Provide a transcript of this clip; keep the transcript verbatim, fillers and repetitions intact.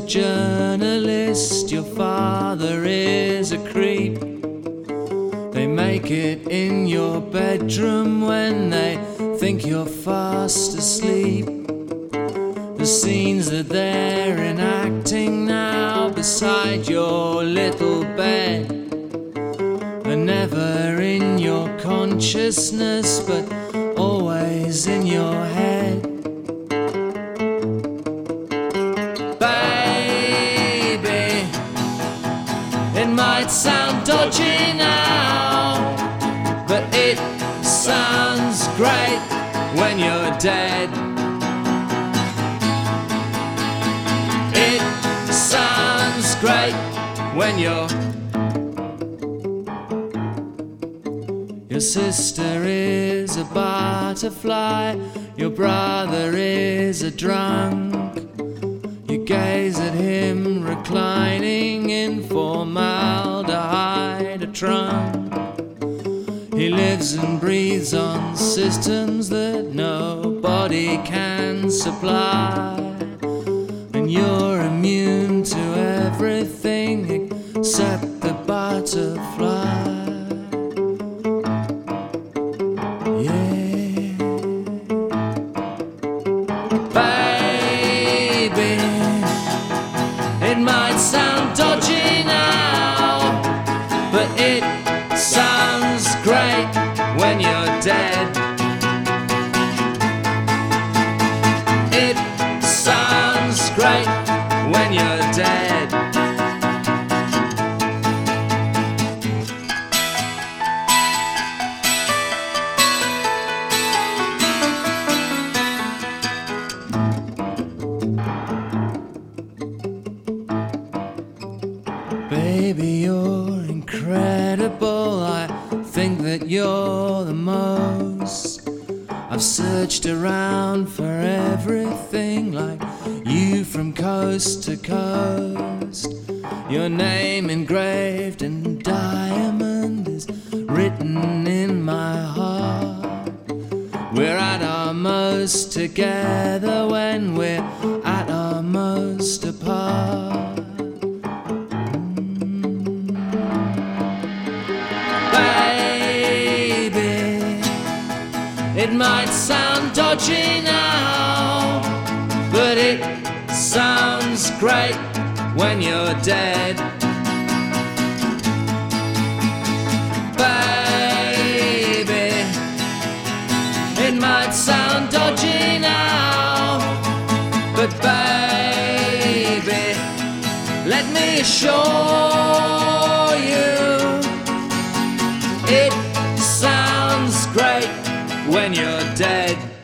journalist, your father is a creep. They make it in your bedroom when they think you're fast asleep. The scenes that they're enacting now beside your little bed are never in your consciousness but always in your head. Baby, it might sound dodgy now, but it sounds great when you're dead. It sounds great when you're... Your sister is a butterfly, your brother is a drunk. You gaze at him reclining in formaldehyde, a trunk. He lives and breathes on systems that nobody can supply, and you're immune to everything except the butterfly. Yeah, baby, it might sound dodgy now, but it sounds great when you're dead. It sounds great when you're dead. Baby, you're incredible. I think that you're the most. I've searched around for everything like you from coast to coast. Your name engraved in diamond is written in my heart. We're at our most together when we're at our most apart. It might sound dodgy now, but it sounds great when you're dead. Baby, it might sound dodgy now, but baby, let me assure you, it sounds great when you're dead.